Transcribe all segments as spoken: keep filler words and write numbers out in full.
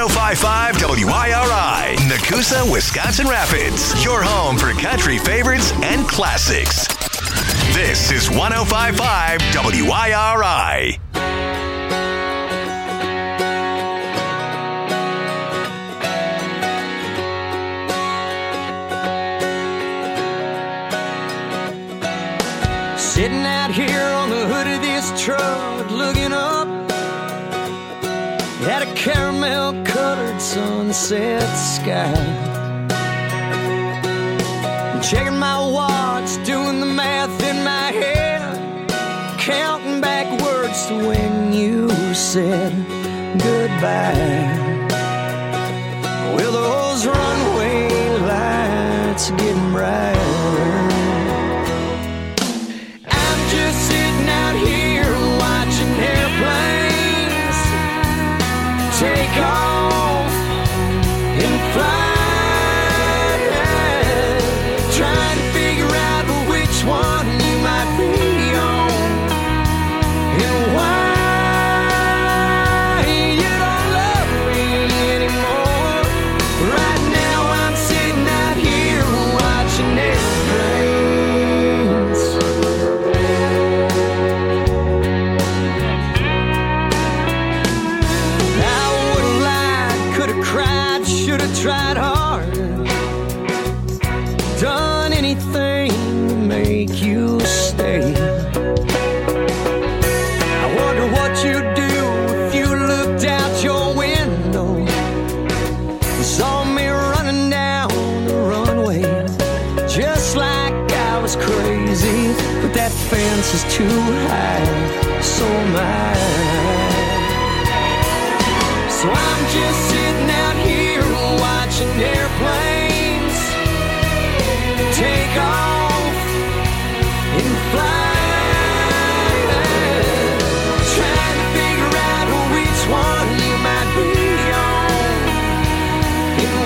oh five point five W I R I, Nakusa, Wisconsin Rapids. Your home for country favorites and classics. This is one oh five point five W I R I. Sitting out here on the hood of this truck, looking up at a caramel-colored sunset sky. I'm checking my watch, doing the math in my head, counting backwards to when you said goodbye. Well, those runway lights are getting brighter. Just sitting out here watching airplanes take off and fly, trying to figure out which one you might be on and why you don't love me anymore. Right now I'm sitting out here watching airplanes. Tried hard, done anything to make you stay. I wonder what you'd do if you looked out your window and saw me running down the runway, just like I was crazy. But that fence is too high, so am I. So I'm just sitting out here watching airplanes take off and fly, trying to figure out which one you might be on and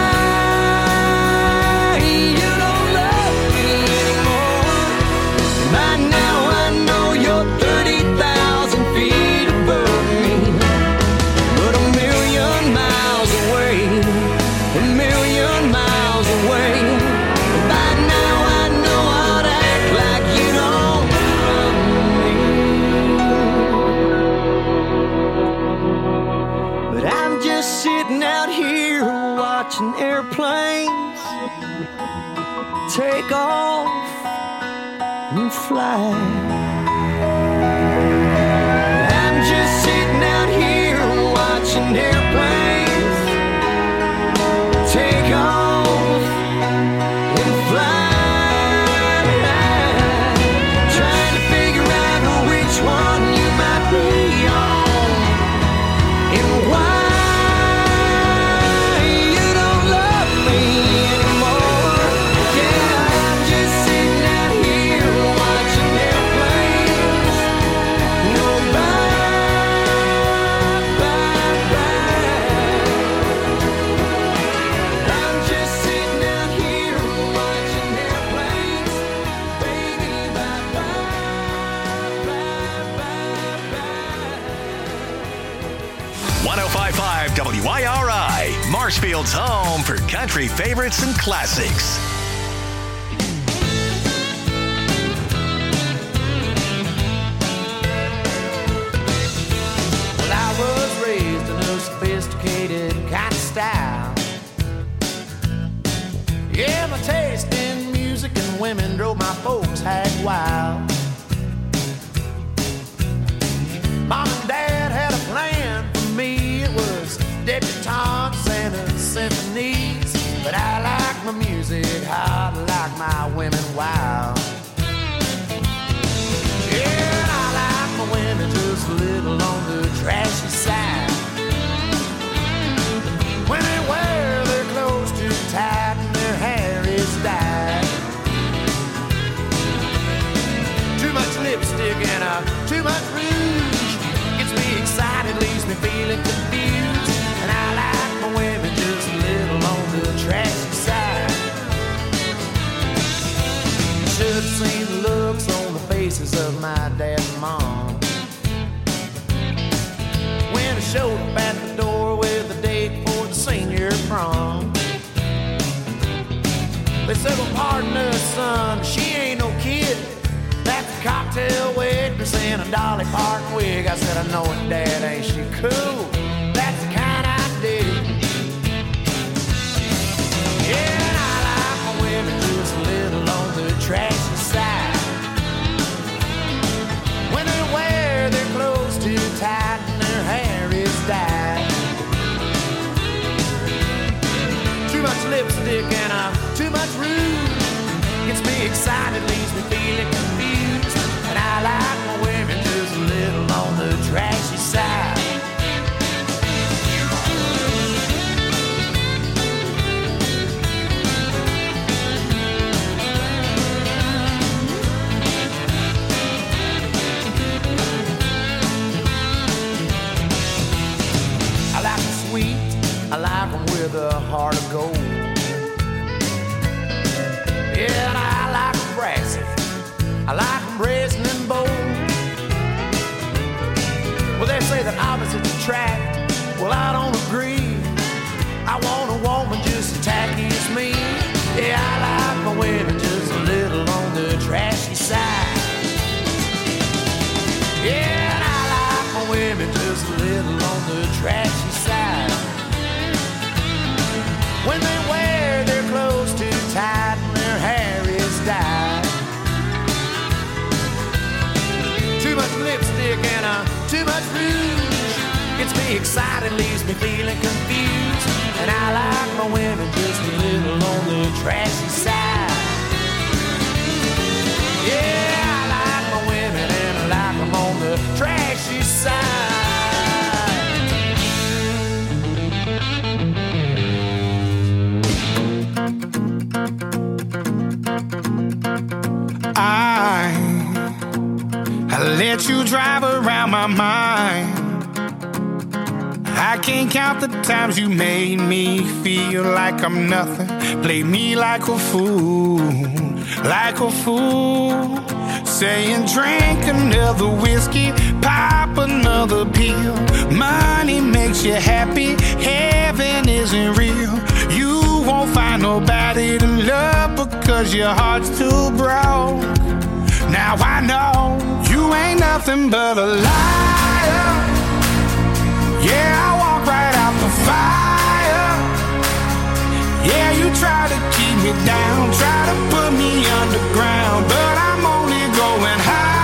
why you don't love me anymore. By now I know you're thirty thousand feet above me, but a million miles away. A million miles away. By now I know I'd act like you don't love me. But I'm just sitting out here watching airplanes take off and fly. I'm just sitting out here watching airplanes take off and fly, trying to figure out which one you might be on and why you don't love me anymore. Yeah, I'm just sitting out here watching airplanes go by, by, by. I'm just sitting out here watching airplanes, baby, bye, bye, bye, bye, bye. one oh five point five W I R I, Marshfield's home for country favorites and classics. Well, I was raised in a sophisticated kind of style. Yeah, my taste in music and women drove my folks hag wild. Mom and Dad had a plan for me. It was debutantes and symphonies. But I like my music hot, like my women wild. Yeah, I like my women just a little on the trashy side. When they wear their clothes too tight and their hair is dyed. Too much lipstick and uh, too much rouge gets me excited, leaves me feeling confused. And I like my women just a little on the trashy side. Should have seen the looks on the faces of my dad and mom when I showed up at the door with a date in a Dolly Parton wig. I said, I know it, Dad, ain't she cool? That's the kind I dig. Yeah, and I like my women just a little on the trashy side. When they wear their clothes too tight and their hair is dyed. Too much lipstick and uh, too much rouge gets me excited, leaves me feeling confused. And I like my women just a little on the trashy side. I like them sweet, I like them with a heart of gold. Yeah, and I like them brassy, I like them brazen and bold. Well, they say that opposites attract, well, I don't agree. I want a woman just as tacky as me. Yeah, I like my women just a little on the trashy side. Yeah, and I like my women just a little on the trashy side. When they wear their clothes too tight and their hair is dyed. Too much lipstick and uh, too much rouge gets me excited, leaves me feeling confused. And I like my women just a little on the trashy side. Yeah, I like my women and I like them on the trashy side. I, I let you drive around my mind. I can't count the times you made me feel like I'm nothing. Play me like a fool, like a fool. Saying drink another whiskey, pop another pill. Money makes you happy, heaven isn't real. You won't find nobody to love because your heart's too broke. Now I know you ain't nothing but a liar. Yeah, I walk right out the fire. Yeah, you try to keep me down, try to put me underground, but I'm only going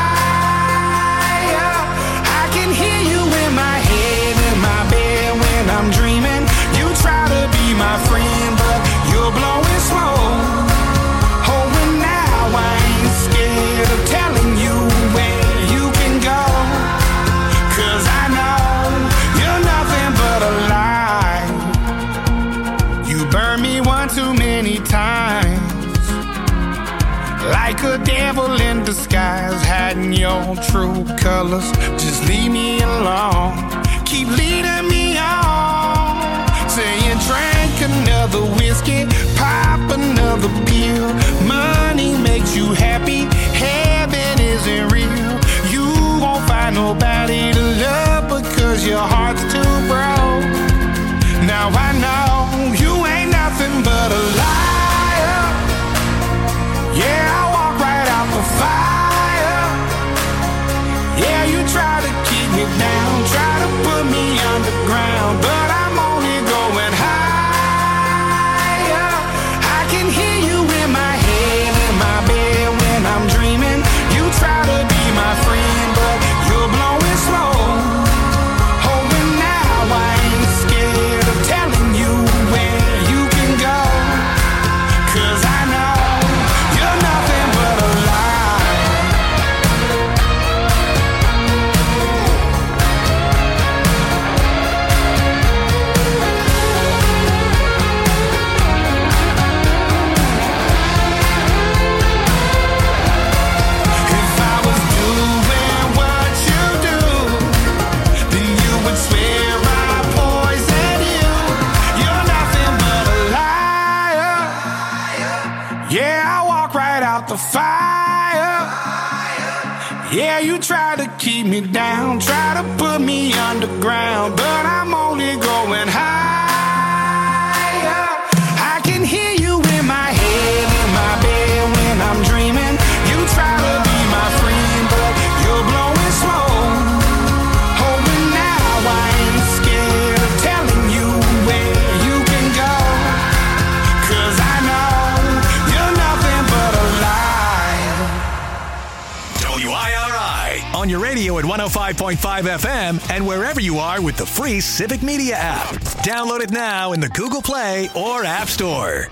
higher. I can hear you in my head, in my bed when I'm dreaming. You try to be my friend, but you're blowing smoke. Oh, and now I ain't scared of telling you where you can go, 'cause I know you're nothing but a lie. You burned me one too many times, like a devil in disguise, hiding your true colors. Just leave me alone, keep leading me on. Saying drink another whiskey, pop another pill. Money makes you happy, heaven isn't real. You won't find nobody to love because your heart's too broke. Now I know you ain't nothing but a liar. Yeah, I walk right out the fire. Yeah, you try to keep me down, try to put me underground, but I'm only going higher. I can hear you in my head, in my bed when I'm dreaming. You try to be my friend, but you're blowing smoke. Oh, and now I ain't scared of telling you where you can go, 'cause I know you're nothing but a lie. If I was doing what you do, then you would swear I poisoned you. You're nothing but a liar. Yeah, I walk right out the fire. Yeah, you try to keep me down, try to put me underground, but I'm only going higher. I can hear you in my head, in my bed when I'm dreaming. You try to be my friend, but you're blowing radio at one oh five point five F M and wherever you are with the free Civic Media app. Download it now in the Google Play or App Store.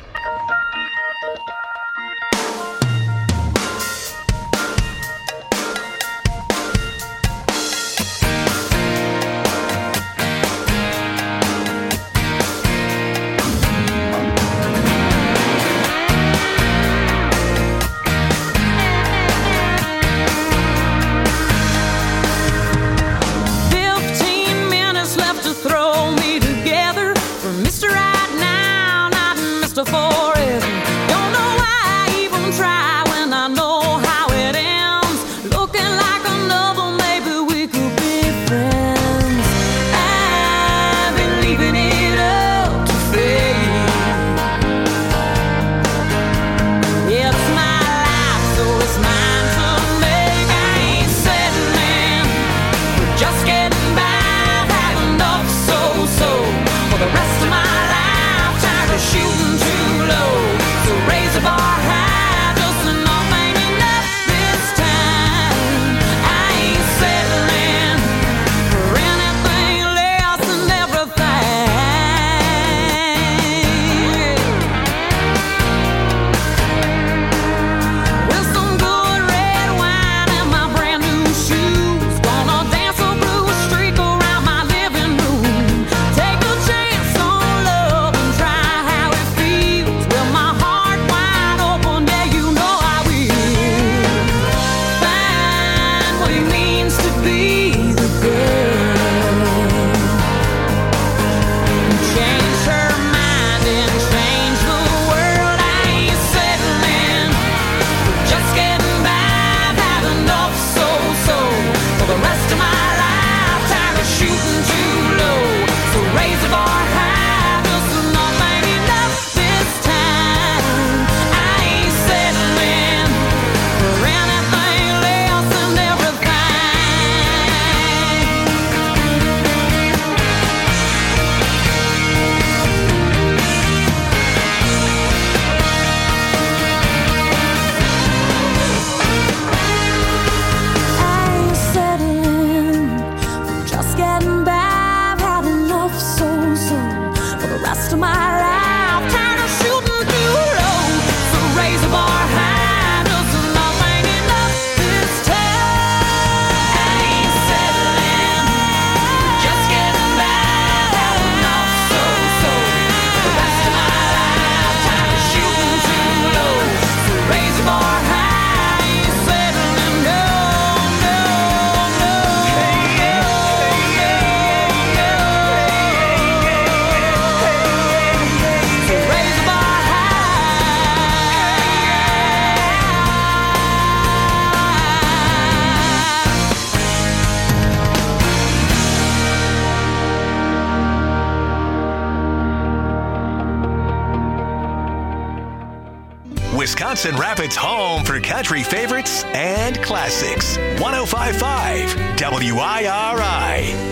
Wisconsin Rapids' home for country favorites and classics. one oh five point five W I R I.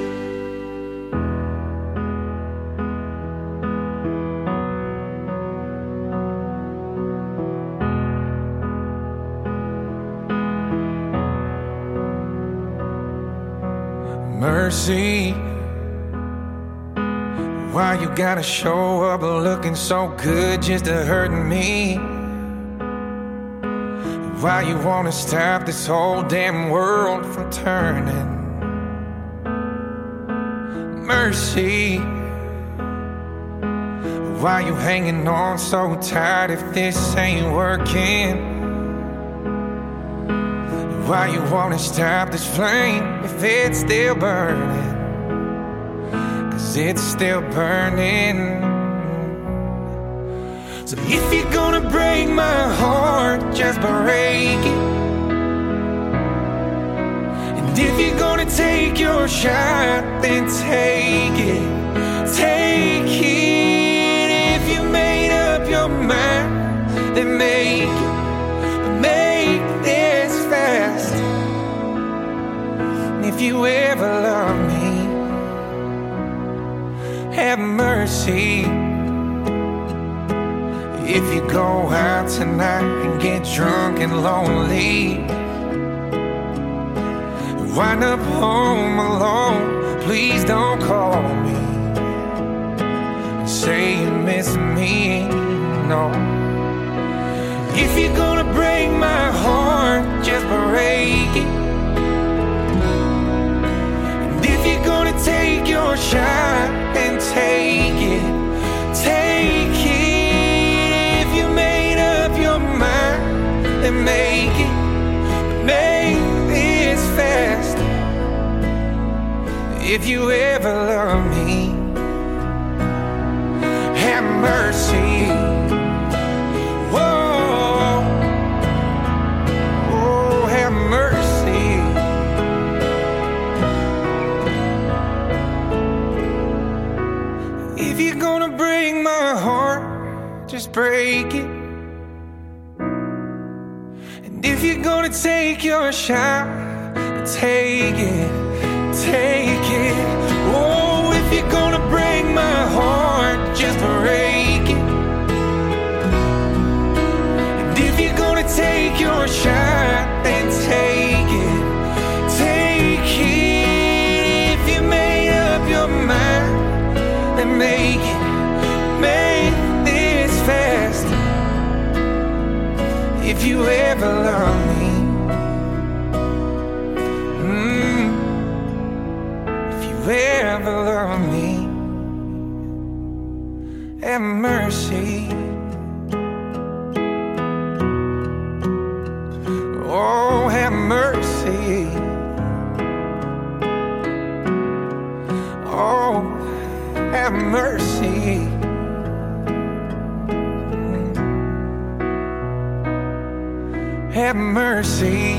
Mercy, why you gotta show up looking so good just to hurt me? Why you wanna stop this whole damn world from turning? Mercy, why you hanging on so tight if this ain't working? Why you wanna stop this flame if it's still burning? Cause it's still burning. So if you're gonna break my heart, just break it. And if you're gonna take your shot, then take it. Take it. If you made up your mind, then make it. But make this fast. And if you ever love me, have mercy. If you go out tonight and get drunk and lonely, wind up home alone, please don't call me and say you miss me, no. If you're gonna break my heart, just break it. And if you're gonna take your shot, then take it, take it. If you made up your mind, then make it, make this fast. If you ever love me, have mercy. Whoa, oh, have mercy. If you're gonna break my heart, just break it. And if you're gonna take your shot, take it, take it. Oh, if you're gonna break my heart, just break it. And if you're gonna take your shot, then take it, take it. If you made up your mind, then make it, make this fast. If you ever love me, mm, if you ever love me, have mercy. Oh, have mercy. Oh, have mercy. Have mercy.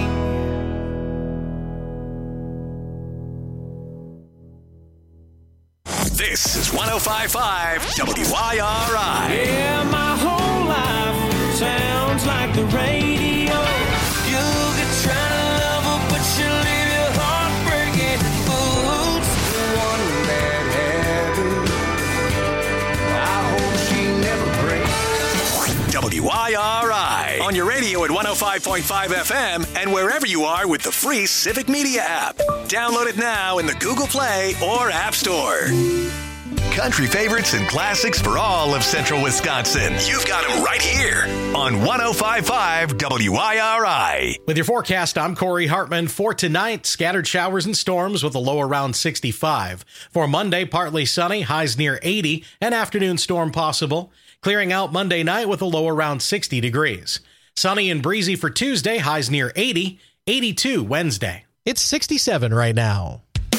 This is one oh five point five W I R I. Yeah, my whole life sounds like the radio. You'll get trying to love her, but she'll leave your heart breaking. Oops, one bad habit. I hope she never breaks. W I R I. On your radio at one oh five point five F M and wherever you are with the free Civic Media app. Download it now in the Google Play or App Store. Country favorites and classics for all of Central Wisconsin. You've got them right here on one oh five point five W I R I. With your forecast, I'm Corey Hartman. For tonight, scattered showers and storms with a low around sixty-five. For Monday, partly sunny, highs near eighty, an afternoon storm possible. Clearing out Monday night with a low around sixty degrees. Sunny and breezy for Tuesday, highs near eighty, eighty-two Wednesday. It's sixty-seven right now.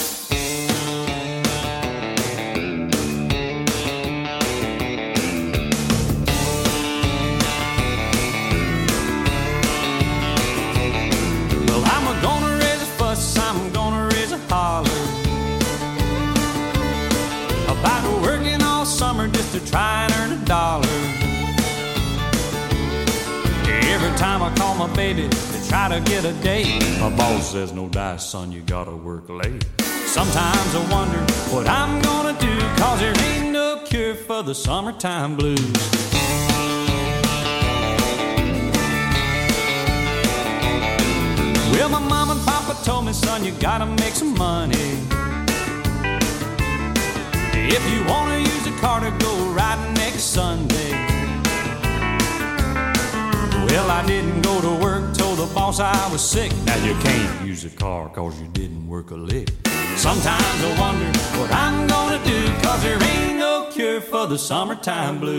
Well, I'm gonna raise a fuss, I'm gonna raise a holler about working all summer just to try and earn a dollar. Every time I call my baby to try to get a date, my boss says, no dice, son, you gotta work late. Sometimes I wonder what I'm gonna do, cause there ain't no cure for the summertime blues. Well, my mom and papa told me, son, you gotta make some money. If you wanna use a car to go riding next Sunday. Well, I didn't go to work, told the boss I was sick. Now you can't use a car cause you didn't work a lick. Sometimes I wonder what I'm gonna do, cause there ain't no cure for the summertime blues.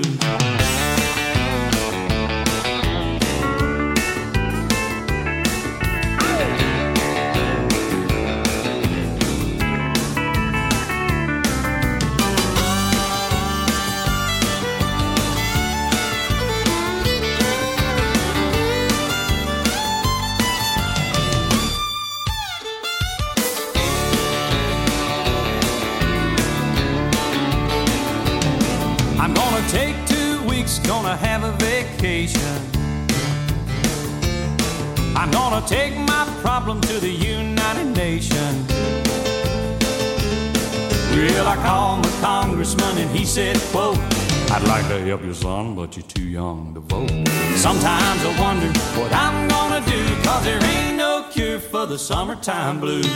I'm gonna take two weeks, gonna have a vacation. I'm gonna take my problem to the United Nations. Well, I called my congressman and he said, quote, I'd like to help you, son, but you're too young to vote. Sometimes I wonder what I'm gonna do, cause there ain't no cure for the summertime blues.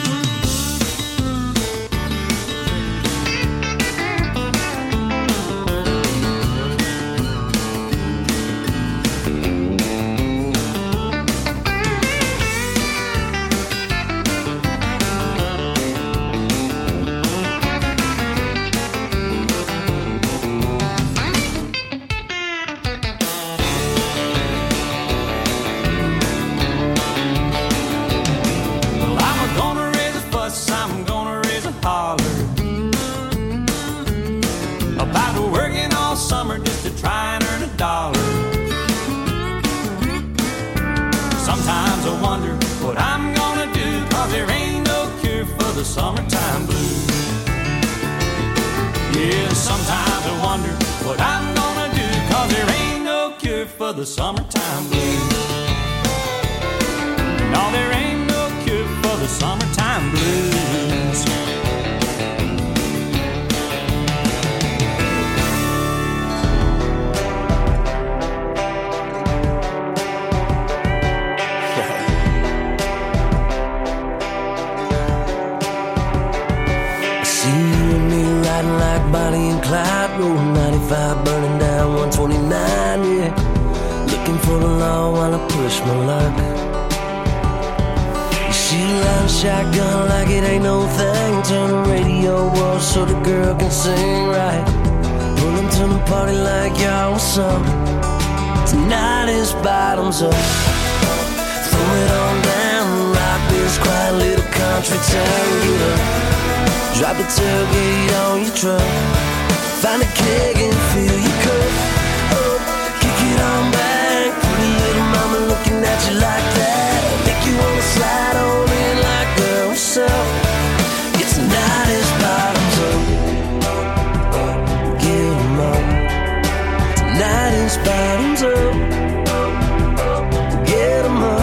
Summertime blues. Yeah, sometimes I wonder what I'm gonna do, 'cause there ain't no cure for the summertime blues. No, there ain't no cure for the summertime blues. Bonnie and Clyde, road ninety-five, burning down one twenty-nine, yeah. Looking for the law while I push my luck. She loves shotgun like it ain't no thing. Turn the radio off so the girl can sing right. Pull them to the party like y'all, what's up? Tonight is bottoms up. Throw it on down, rock this quiet little country town. Get up, drop the tailgate on your truck. Find a keg and fill your cup. Oh, kick it on back. Pretty little mama looking at you like that. Make you wanna slide on in like, girl, what's up? It's tonight is bottoms up. Get 'em up. Tonight is bottoms up. Get 'em up.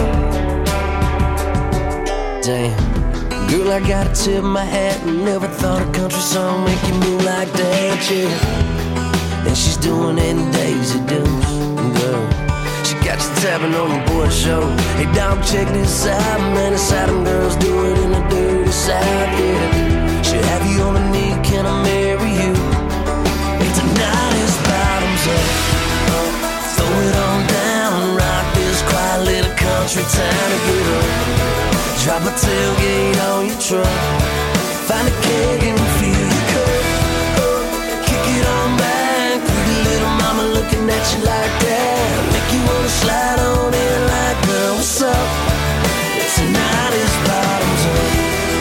Damn. Girl, I gotta tip my hat. Never thought a country song make you move like that, yeah. And she's doing it in Daisy Dukes, girl. She got you tapping on the boy show. Hey, dog, check this out, man. It's how them girls do it in the dirty South, yeah. She'll have you on a knee, can I marry you? Hey, tonight is bottoms up. Throw it on down, rock this quiet little country town to get up. Drop a tailgate on your truck. Find a keg and fill your cup. Oh, kick it on back. Pretty little mama looking at you like that. Make you wanna slide on in like, girl, what's up? Tonight is bottoms up.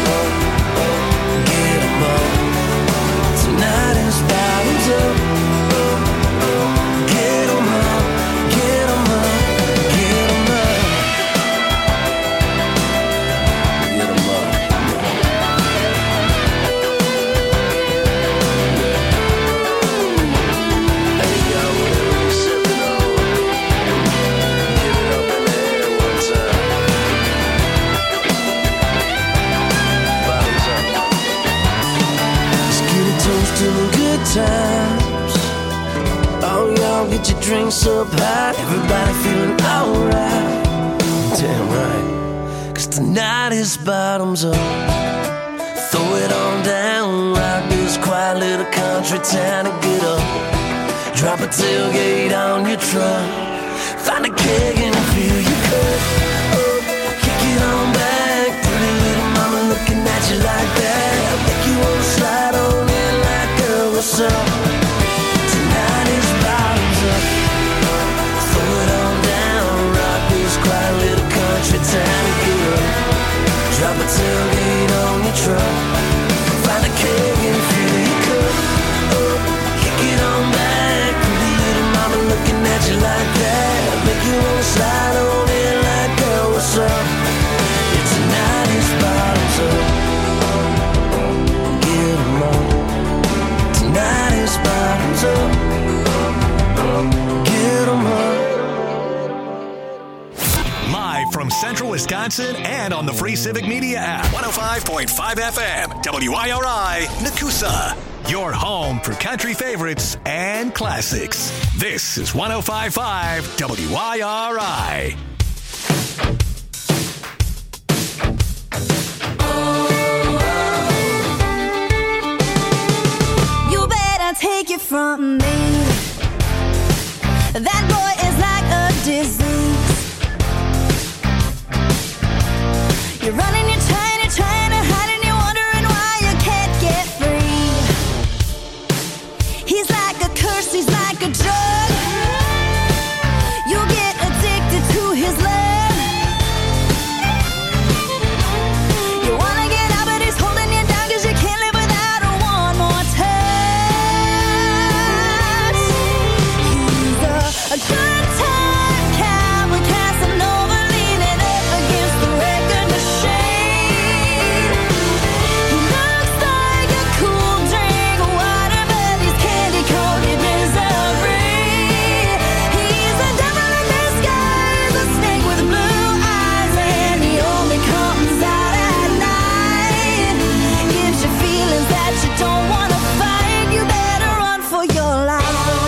Get 'em up. Tonight is bottoms up. Get 'em up. Get 'em up. Get 'em up. Times. Oh, y'all get your drinks up high. Everybody feeling alright. Damn right. 'Cause tonight is bottoms up. Throw it on down. Rock this quiet little country town and get up. Drop a tailgate on your truck. Find a keg and fill your cup. Oh, kick it on back. Pretty little mama looking at you like that. Make you wanna slide on in like, girl, what's up? Tonight is bottoms up. Throw it on down. Rock this quiet little country town and get up. Drop a tailgate on your truck. Find a keg and fill your cup. Oh, kick it on back. Pretty little mama looking at you like that. Make you wanna slide on in like, girl, what's up? It's tonight is bottoms up. Get 'em up. Tonight is bottoms up. Get 'em up. Live from Central Wisconsin and on the free Civic Media app. one oh five point five F M, W I R I, Nakusa. Your home for country favorites and classics. This is one oh five point five W I R I. away from me. That boy is like a disease. You're running, you're trying, you're trying to hide, and you're wondering why you can't get free. He's like a curse, he's like a drug. You'll get addicted to his love. You wanna get out, but he's holding you down, 'cause you can't live without a one more touch. He's a, a good time cowboy, Casanova, leaning up against the record machine. He looks like a cool drink of water, but he's candy-coated misery. He's a devil in disguise, a snake with blue eyes, and he only comes out at night. Gives you feelings that you don't want to fight. You better run for your life.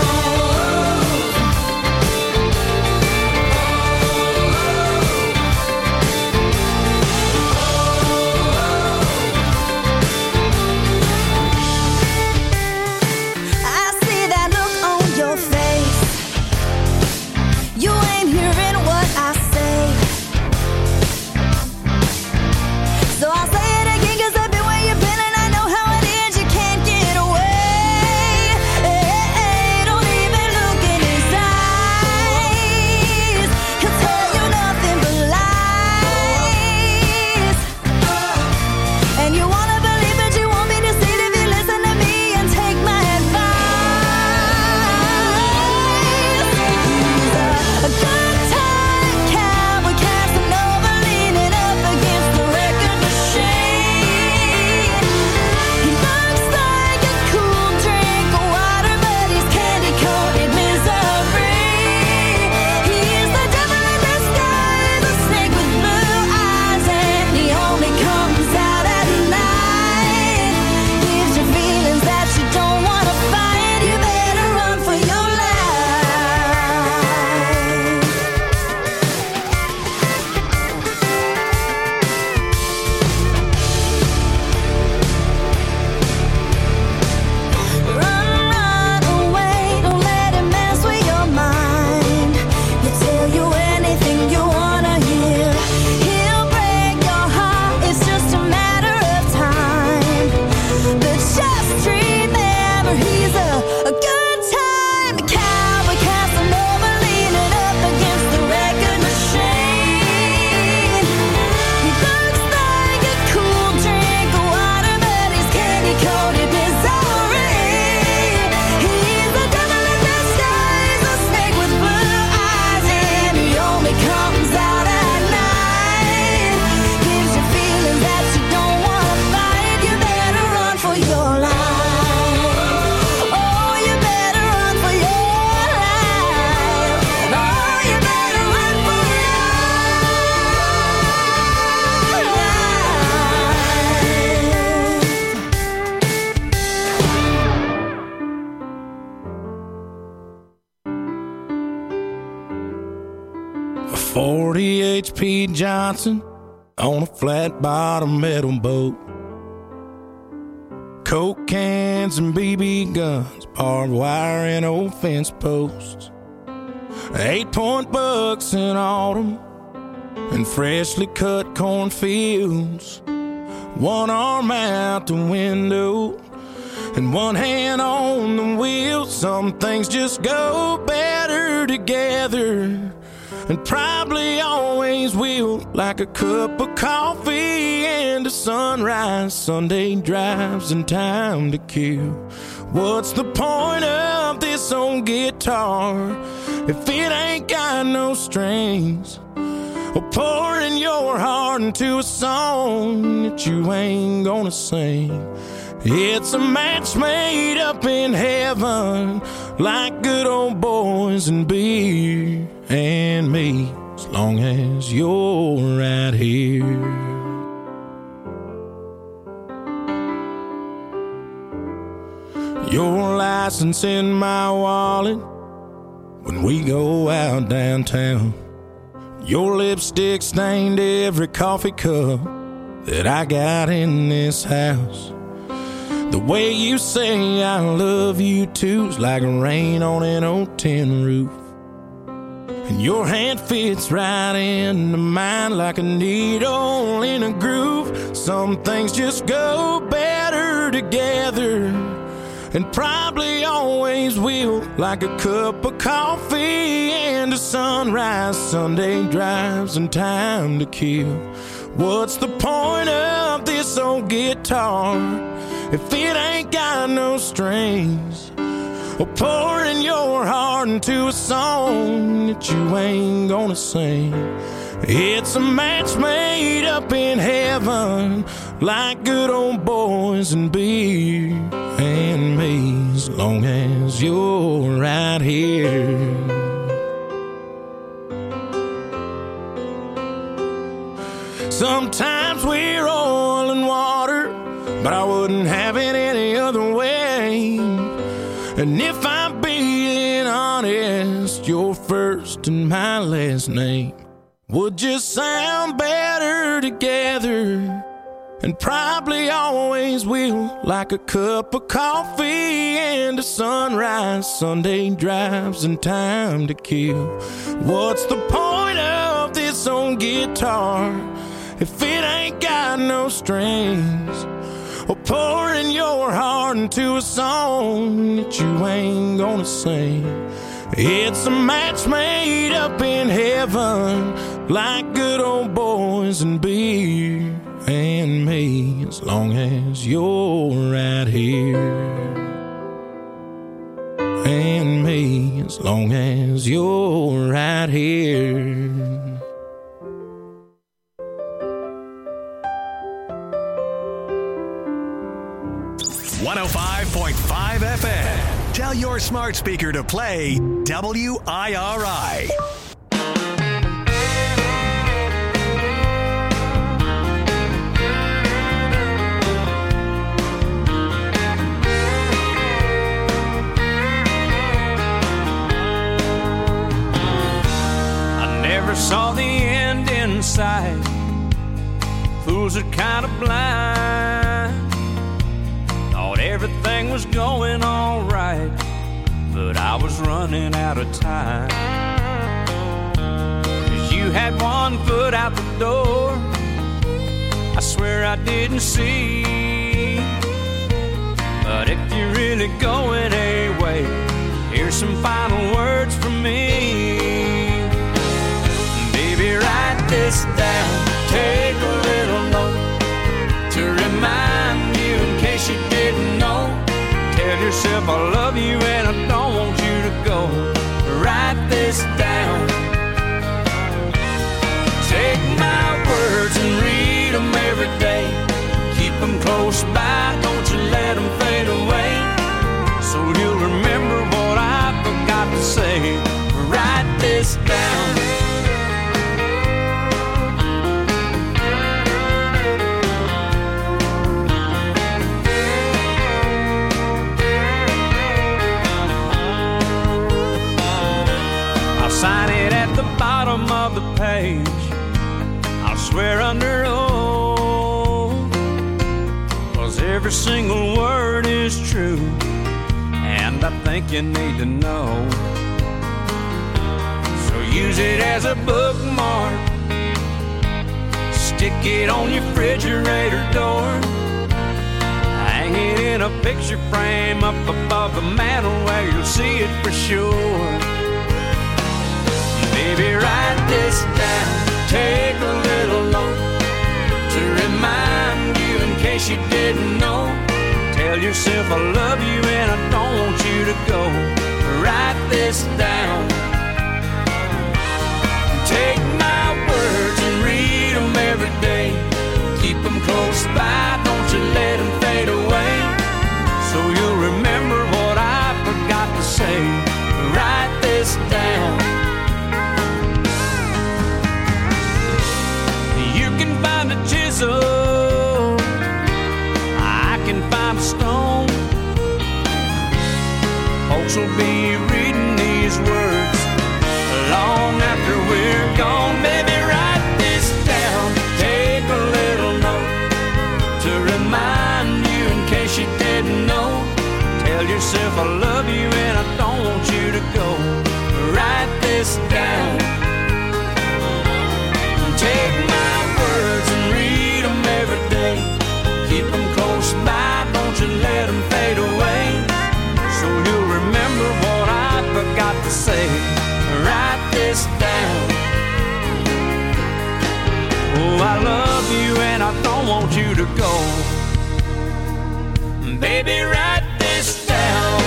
I see that look on your face. You ain't hearing what I say. So I'll say it again, 'cause I've been where you've been, and I know how it is. You can't get away. Hey, don't even look in his eyes. He'll tell you nothing but lies. And you wanna believe, but you won't be deceived if you listen to me and take my advice. He's a, a good time cowboy, Casanova, leaning up against the record machine. He looks like a cool drink of water, but he's candy-coated misery. He's the devil in disguise, a snake with blue eyes, and he only comes out at night. Gives you feelings that you don't want to fight. You better run for your life. Run, run away, don't let him mess with your mind. He'll tell you anything you wanna hear. He'll break your heart, it's just a matter of time. But just remember, he's a, a good time cowboy, Casanova, leaning up against the record machine. He looks like a cool drink of water, but he's candy-coated misery. He's the devil in disguise, a snake with blue eyes, and he only comes out at night. Gives you feelings that you don't want to fight. You better run for your life. Oh, you better run for your life. Oh, you better run for your A forty H P Johnson on a flat bottom metal boat. Coke cans and B B guns, barbed wire and old fence posts. Eight point bucks in autumn and freshly cut cornfields. One arm out the window and one hand on the wheel. Some things just go better together, and probably always will. Like a cup of coffee and a sunrise, Sunday drives and time to kill. What's the point of this old guitar if it ain't got no strings? Or pouring your heart into a song that you ain't gonna sing. It's a match made up in heaven, like good old boys and beer and me, as long as you're right here. Your license in my wallet when we go out downtown. Your lipstick stained every coffee cup that I got in this house. The way you say I love you too's like rain on an old tin roof. And your hand fits right into mine like a needle in a groove. Some things just go better together, and probably always will, like a cup of coffee and a sunrise, Sunday drives and time to kill. What's the point of this old guitar if it ain't got no strings? Or pouring your heart into a song that you ain't gonna sing. It's a match made up in heaven, like good old boys and beer and me, as long as you're right here. Sometimes we're oil and water, but I wouldn't have it any other way. And if I'm being honest, your first and my last name would just sound better together, and probably always will, like a cup of coffee and a sunrise, Sunday drives and time to kill. What's the point of this old guitar if it ain't got no strings? Or pouring your heart into a song that you ain't gonna sing. It's a match made up in heaven, like good old boys and beer and me, as long as you're right here. And me, as long as you're right here. one oh five point five F M. Tell your smart speaker to play W I R I. I never saw the end in sight. Fools are kind of blind. Thought everything was going all right, but I was running out of time. 'Cause you had one foot out the door, I swear I didn't see. But if you're really going away, here's some final words from me. Baby, write this down, take a little note to remind you in case you didn't know. Tell yourself I love you and I don't want you to go. Write this down. Take my words and read them every day. Keep them close by, don't you let them fade away. So you'll remember what I forgot to say. Write this down. Sign it at the bottom of the page. I'll swear under oath, 'cause every single word is true, and I think you need to know. So use it as a bookmark, stick it on your refrigerator door, hang it in a picture frame up above the mantel where you'll see it for sure. Baby, write this down, take a little note to remind you in case you didn't know. Tell yourself I love you and I don't want you to go. Write this down. Take my words and read them every day. Keep them close by, don't you let them fade away. So you'll remember what I forgot to say. Write this down. Find a chisel, I can find a stone. Folks will be reading these words long after we're gone. Baby, write this down, take a little note to remind you in case you didn't to say, write this down. Oh, I love you and I don't want you to go. Baby, write this down.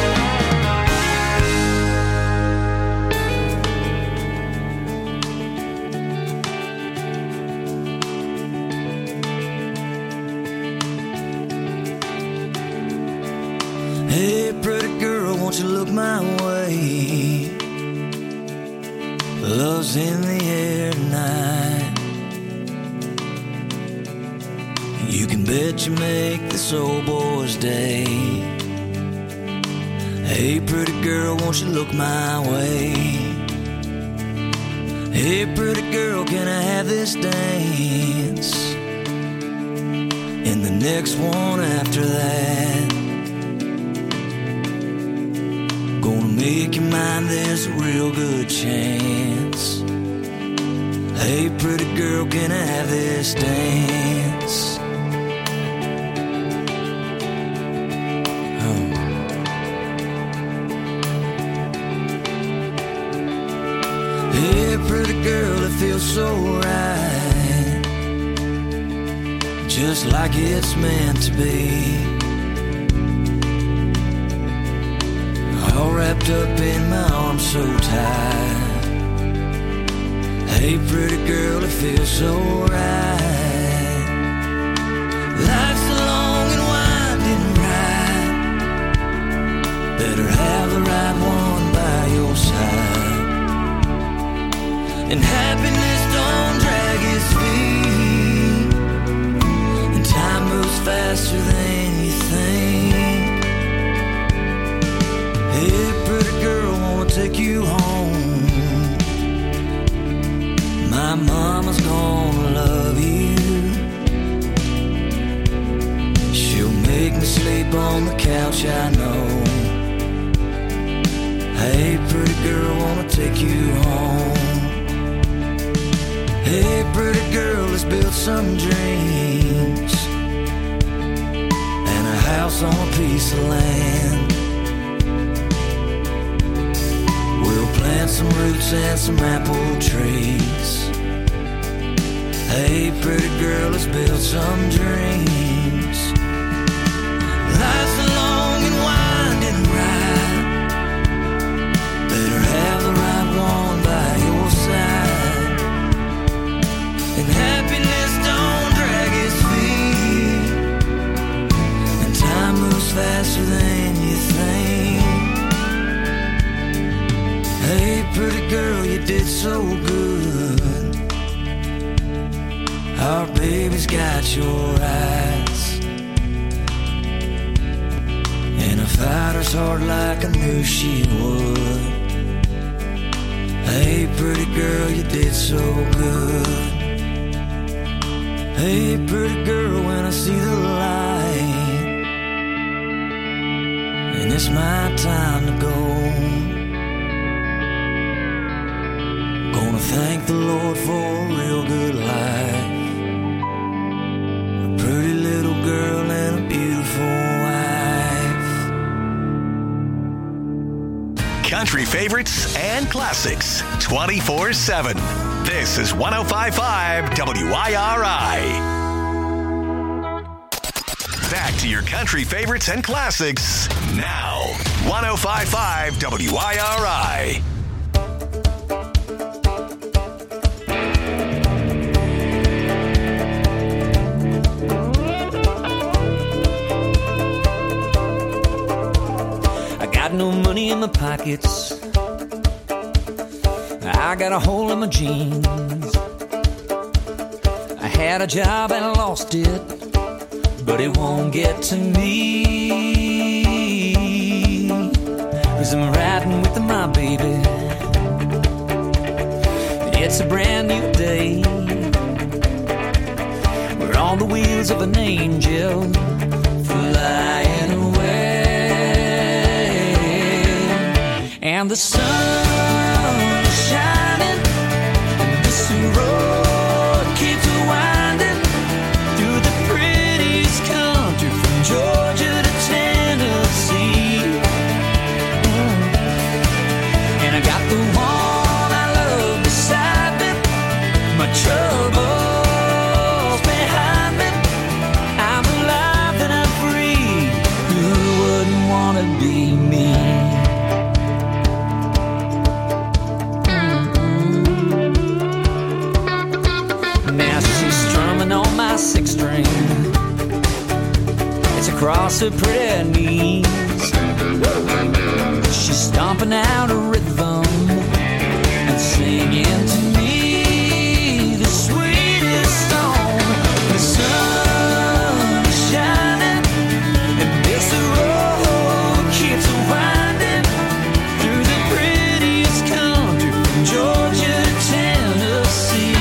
Hey, pretty girl, won't you look my way? Love's in the air tonight. You can bet you make this old boy's day. Hey, pretty girl, won't you look my way? Hey, pretty girl, can I have this dance? And the next one after that. Gonna make you mine, there's a real good chance. Hey, pretty girl, can I have this dance? Oh. Hey, pretty girl, it feels so right, just like it's meant to be. All wrapped up in my arms so tight. Hey, pretty girl, it feels so right. Life's a long and winding ride. Better have the right one by your side. And happiness don't drag its feet. And time moves faster than you think. Hey, pretty girl, wanna take you home. My mama's gonna love you. She'll make me sleep on the couch, I know. Hey, pretty girl, wanna take you home. Hey, pretty girl, let's build some dreams and a house on a piece of land. Plant some roots and some apple trees. Hey, pretty girl, let's build some dreams. Life's a long and winding ride. Better have the right one by your side. And happiness don't drag its feet. And time moves faster than you think. Hey, pretty girl, you did so good. Our baby's got your eyes and a fighter's heart like I knew she would. Hey, pretty girl, you did so good. Hey, pretty girl, when I see the light and it's my time to go, gonna thank the Lord for a real good life. A pretty little girl and a beautiful wife. Country favorites and classics twenty-four seven. This is one oh five point five W I R I. Back to your country favorites and classics now. one oh five point five W I R I. No money in my pockets, I got a hole in my jeans. I had a job and I lost it, but it won't get to me, 'cause I'm riding with my baby. It's a brand new day. We're on the wheels of an angel flying away. And the sun is shining, and this road keeps winding through the prettiest country from Georgia to Tennessee. Mm. And I got her pretty knees. She's stomping out a rhythm and singing to me the sweetest song. The sun is shining and this road keeps winding through the prettiest country from Georgia to Tennessee.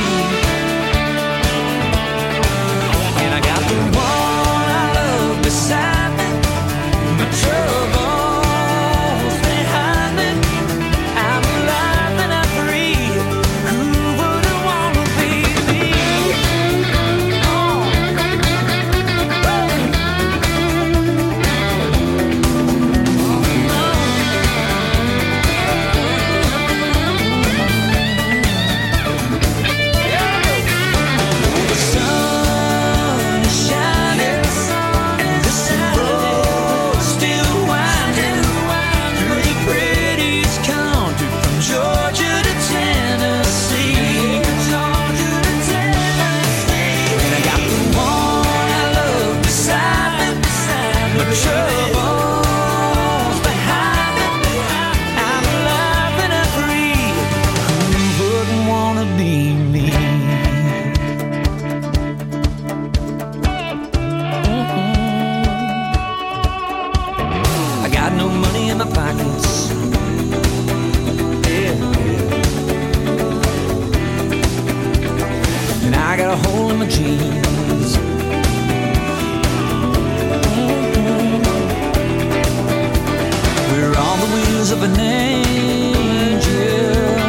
And I got the one I love beside me, my troubles behind me. I'm alive and I'm free. Who wouldn't want to be me? Oh. The sun is shining and this road still winding through the prettiest country from Georgia to Tennessee. Georgia to Tennessee. And I got the one I love beside me, my troubles behind me. I'm alive and I'm free. Who wouldn't wanna be me? I got no money in my pockets. Yeah, yeah. And I got a hole in my jeans. We're on the wheels of an angel.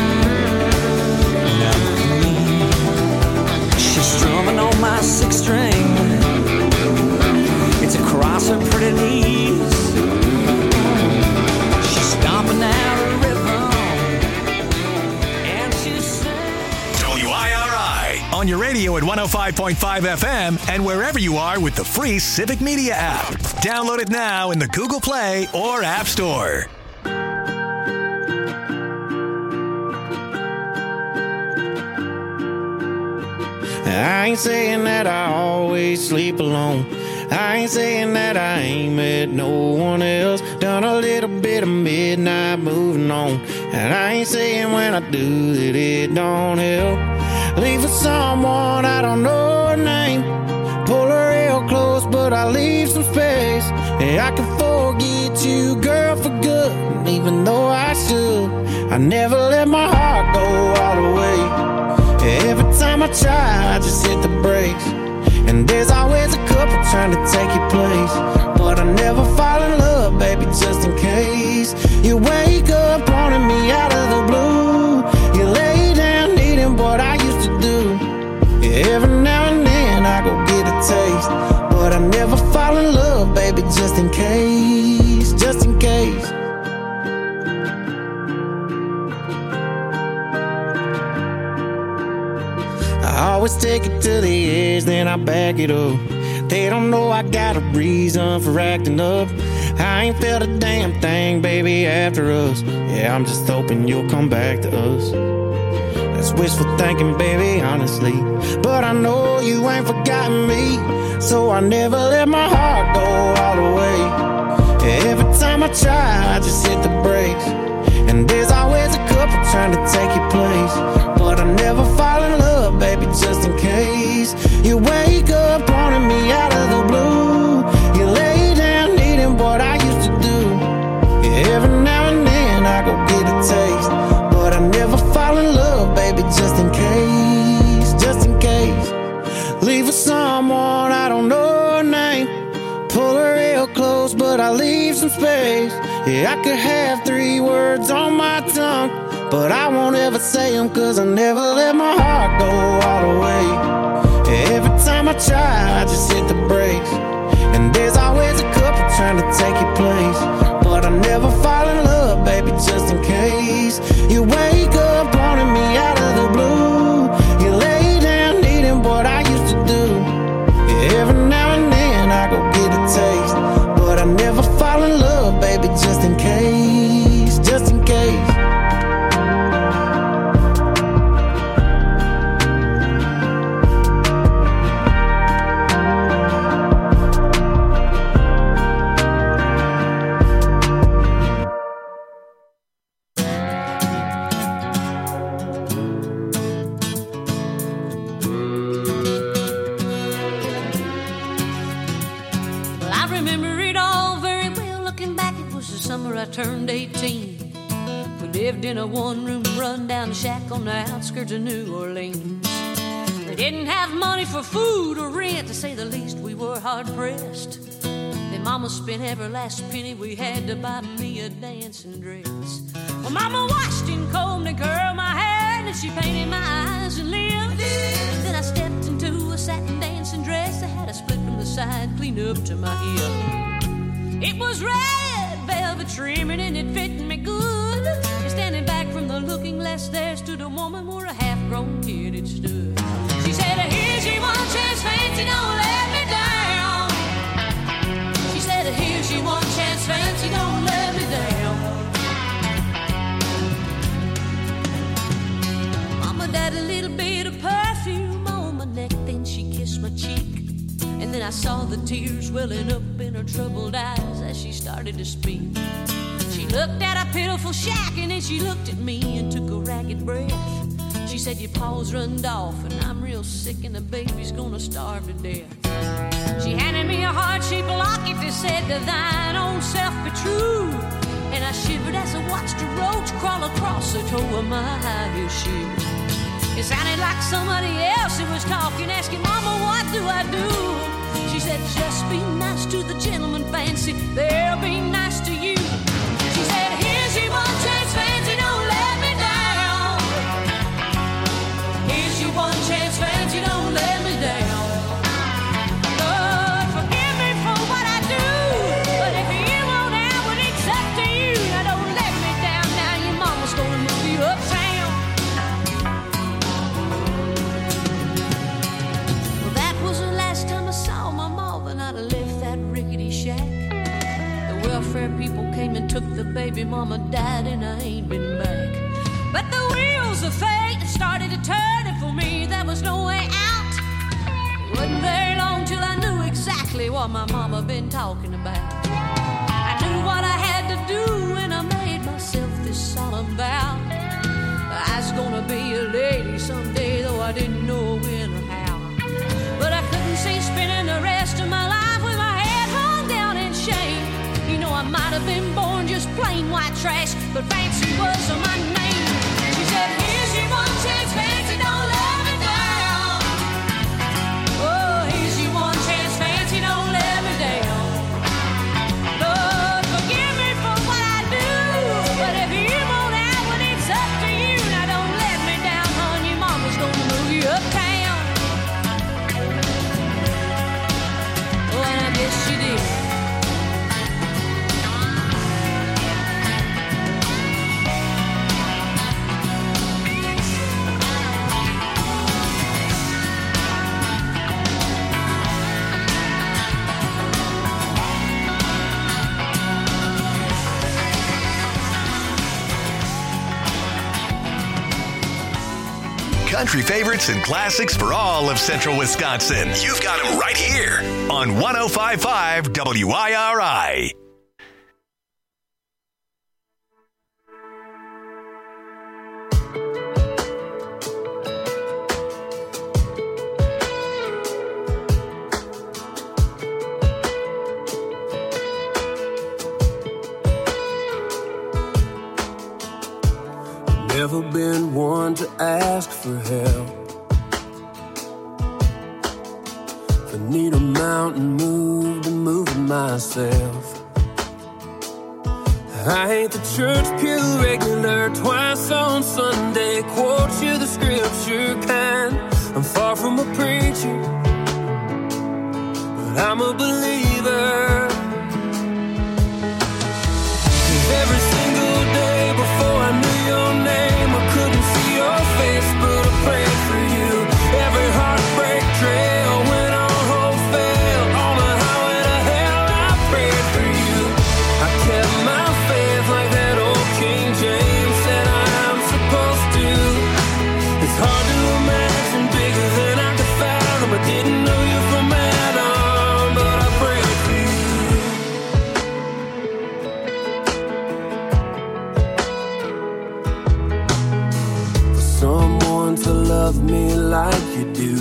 Now the queen, she's strumming on my six string. It's across her pretty knees. She's stomping out a rhythm and she's singing. W I R I on your radio at one oh five point five F M and wherever you are with the free Civic Media app. Download it now in the Google Play or App Store. I ain't saying that I always sleep alone. I ain't saying that I ain't met no one else. Done a little bit of midnight moving on. And I ain't saying when I do that it don't help. Leave for someone I don't know her name. Pull her real close, but I leave some space. And I can forget you, girl, for good. And even though I should, I never let my heart go all the way. Every time I try, I just hit the brakes. And there's always a couple trying to take your place. But I never fall in love, baby, just in case. You wake up wanting me out of the blue. You lay down needing what I used to do. Every now and then I go get a taste. But I never fall in love, baby, just in case. Just in case. I always take it to the edge, then I back it up. They don't know I got a reason for acting up. I ain't felt a damn thing, baby, after us. Yeah, I'm just hoping you'll come back to us. That's wishful thinking, baby, honestly. But I know you ain't forgotten me. So I never let my heart go all the way. Every time I try, I just hit the brakes. And there's always a couple trying to take your place. But I never fall in love, baby, just in case. You wake up wanting me out of the blue. You lay down needing what I used to do. Every now and then I go get a taste. But I never fall in love, baby, just in case. Just in case. Leave for someone I don't know her name. Pull her real close, but I leave some space. Yeah, I could have three words on my tongue, but I won't ever say them, cause I never let my heart go all the way. Every time I try, I just hit the brakes. And there's always a couple trying to take your place. But I never fall in love, baby, just in case. You wake up wanting me out of the blue. You lay down needing what I used to do. Every now and then I go get a taste. But I never fall in love, baby, just in case. Just in case. lived in a one-room rundown shack on the outskirts of New Orleans. We didn't have money for food or rent, to say the least. We were hard-pressed. Then Mama spent every last penny we had to buy me a dancing dress. Well, Mama washed and combed and curled my hair, and she painted my eyes and lips. Then I stepped into a satin dancing dress that had a split from the side, cleaned up to my hip. It was red velvet trimming and it fit me good. And standing back from the looking glass, there stood a woman where a half-grown kid had stood. She said, here's your one chance, fancy, don't let me down. She said, here's your one chance, fancy, don't let me down. Mama died a little bit of perfume on my neck, then she kissed my cheek. And then I saw the tears welling up in her troubled eyes as she started to speak. She looked at a pitiful shack and then she looked at me and took a ragged breath. She said, your paws runned off and I'm real sick and the baby's gonna starve to death. She handed me a heart-shaped locket that said, to thine own self be true. And I shivered as I watched a roach crawl across the toe of my high-heel shoe. It sounded like somebody else who was talking, asking, Mama, what do I do? She said, just be nice to the gentleman, fancy, they'll be nice to you. She said, here's your one chance, fancy, don't let me down. Here's your one chance, fancy, don't let me down. Lord, forgive me for what I do, but if you want out, well, it's up to you. Now don't let me down, now your mama's gonna move you uptown. Well, that was the last time I saw my mom, and I'd have left that rickety shack. The welfare people came and took the baby, mama died, and I ain't been back. But the wheels of fate started to turn, and for me there was no way out. It wasn't very long till I knew exactly what my mama been talking about. I knew what I had to do, and I made myself this solemn vow. I was gonna be a lady someday, though I didn't know when or how. But I couldn't see spending the rest of my life with my head hung down in shame. You know, I might have been born just plain white trash, but fancy was my name. She said, here's your one chance, fancy, don't let me down. Oh, here's your one chance, fancy, don't let me down. Lord, forgive me for what I do, but if you want out, well, it's up to you. Now don't let me down, hon, your mama's gonna move you uptown. Oh, and I guess she did. Country favorites and classics for all of Central Wisconsin. You've got them right here on one oh five point five W I R I. Never been one to ask for help. If I need a mountain moved, I'm moving myself. I ain't the church pew regular, twice on Sunday, quote you the scripture kind. I'm far from a preacher, but I'm a believer. Every single day before I knew your name, I couldn't see your face, but I prayed for you. Every heartbreak trail went on hope fail. On the highway to hell, I prayed for you. I kept my faith like that old King James said I'm supposed to. It's hard to imagine bigger than I could fathom. I didn't know you from Adam, but I prayed for you. Someone to love me like you do,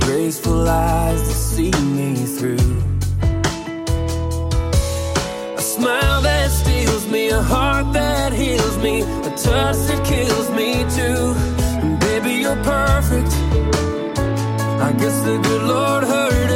graceful eyes to see me through. I smile that steals me, a heart that heals me, a touch that kills me too. And baby, you're perfect. I guess the good Lord heard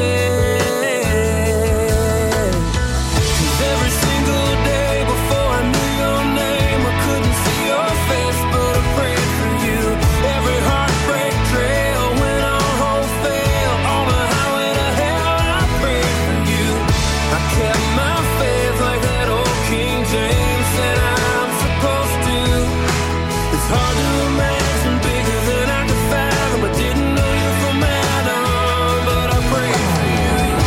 it. 'Cause every single day before I knew your name, I couldn't see your face, but I prayed for you. Every heartbreak trail went on wholesale. On the highway to hell, I prayed for you. I kept my faith like that old King James said I'm supposed to. It's hard to imagine bigger than I could fathom. I didn't know you from Adam, but I prayed for you.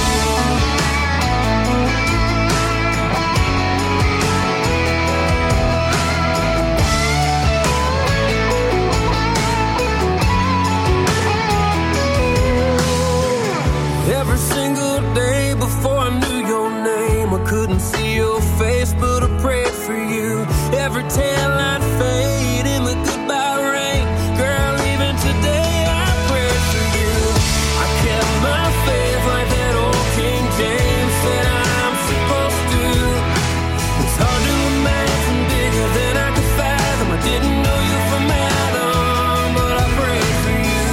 Every single day before I knew your name, I couldn't see your face, but I prayed for you. Every taillight fade in the goodbye rain, girl, even today I prayed for you. I kept my faith like that old King James said I'm supposed to. It's hard to imagine bigger than I could fathom. I didn't know you from Adam, but I prayed for you.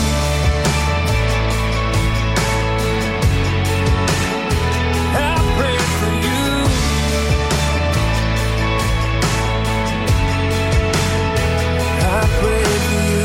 I prayed for you. I prayed for you.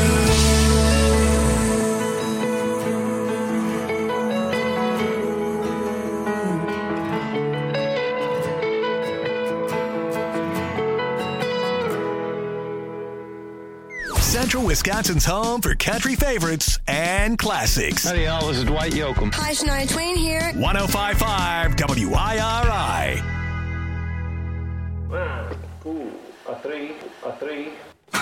Central Wisconsin's home for country favorites and classics. Howdy, y'all. This is Dwight Yoakam. Hi, Shania Twain here. one oh five point five W I R I. One, two, a three, a three.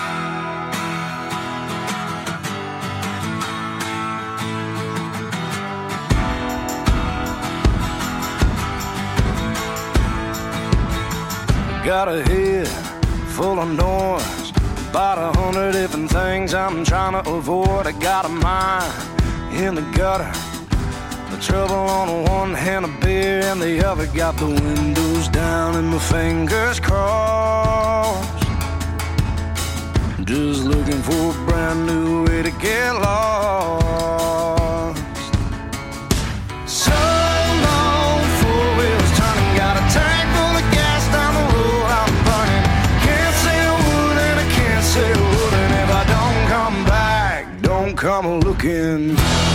Got a head full of noise, about a hundred different things I'm trying to avoid. I got a mind in the gutter, the trouble on one hand, a beer in the other. Got the windows down and my fingers crossed, just looking for a brand new way to get lost. So long, four wheels turning, got a tank full of gas down the road I'm burning. Can't say a word and I can't say a word, and if I don't come back, don't come looking.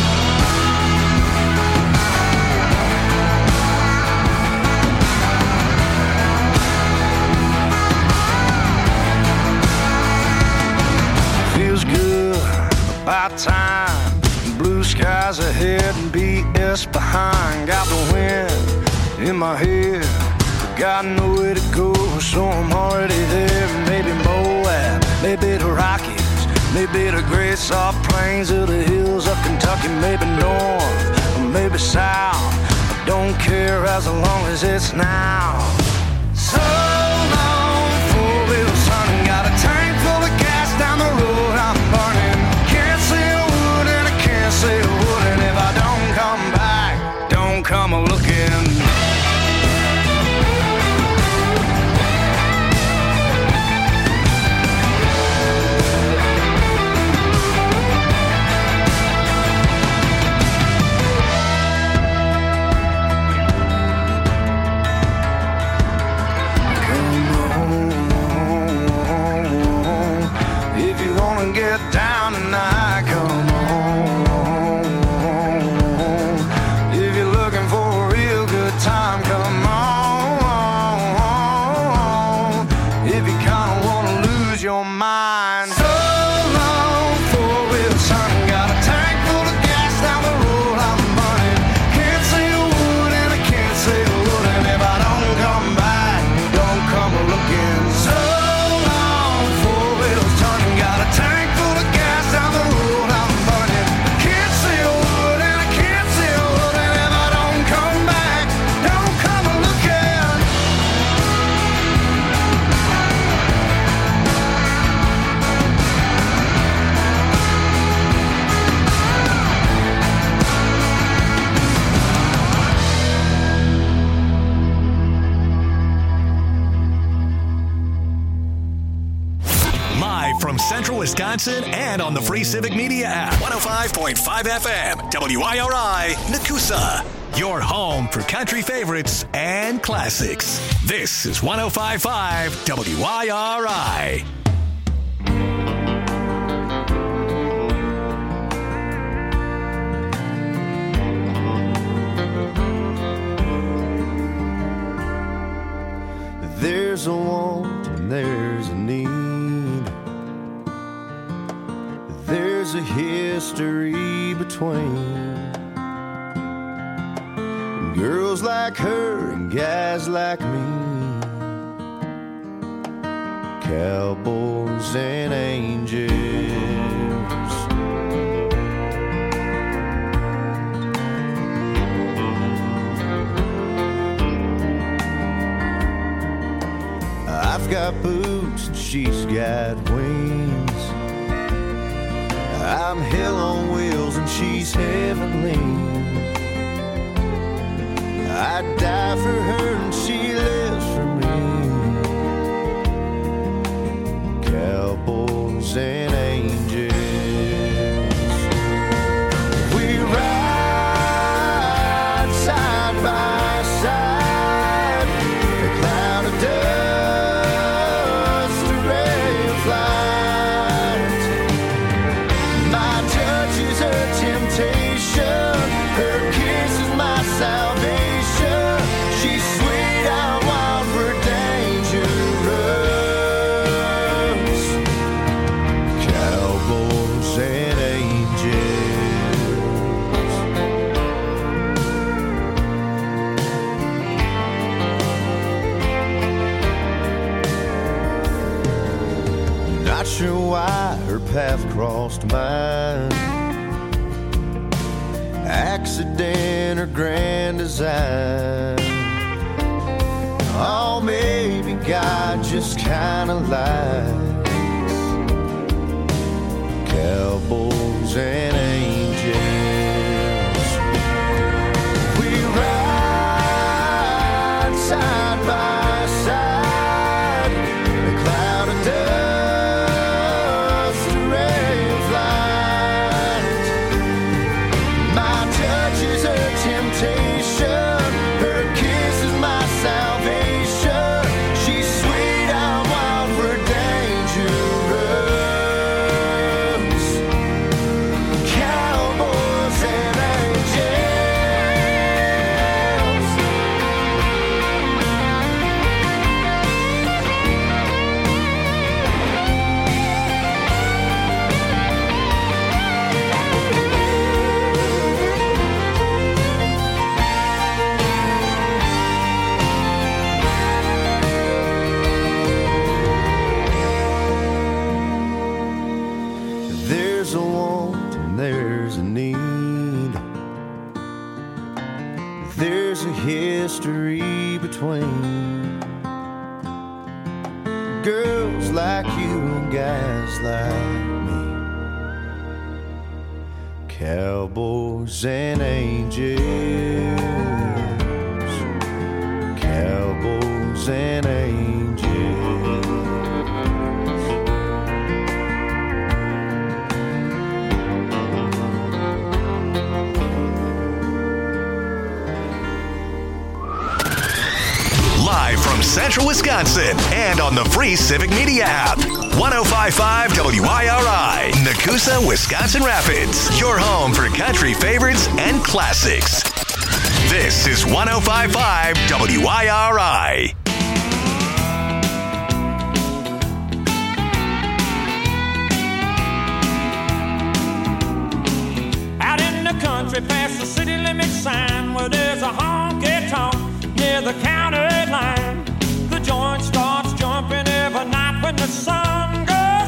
Feels good, about time. Blue skies ahead and B S behind. Got the wind in my head, but got nowhere to go, so I'm already there. Maybe Moab, maybe the Rockies, maybe the great soft plains of the hills of Kentucky. Maybe north, or maybe south, I don't care as long as it's now. So long, four wheels turning, got a tank full of gas down the road I'm burning. Can't say a word and I can't say a word, and if I don't come back, don't come a looking. from Central Wisconsin and on the free Civic Media app. one oh five point five F M, W I R I, Nakusa. Your home for country favorites and classics. This is one oh five point five W I R I. There's a want and there's a need. There's a history between girls like her and guys like me, cowboys and angels. I've got boots and she's got wings. I'm hell on wheels and she's heavenly. I'd die for her and she lives for me. Cowboys and angels. We ride side by side. The cloud of dust, a ray of light. My touch is her temptation. Her kiss is my salvation. Sure why her path crossed mine. Accident or grand design. Oh, maybe God just kinda lies. Cowboys and angels. We ride side by side. The cloud of dust. History between girls like you and guys like me, cowboys and angels, cowboys and angels. Live from Central Wisconsin and on the free Civic Media app. one oh five point five W I R I, Nakusa, Wisconsin Rapids. Your home for country favorites and classics. This is one oh five point five W I R I. Out in the country past the city limit sign where there's a honky-tonk near the county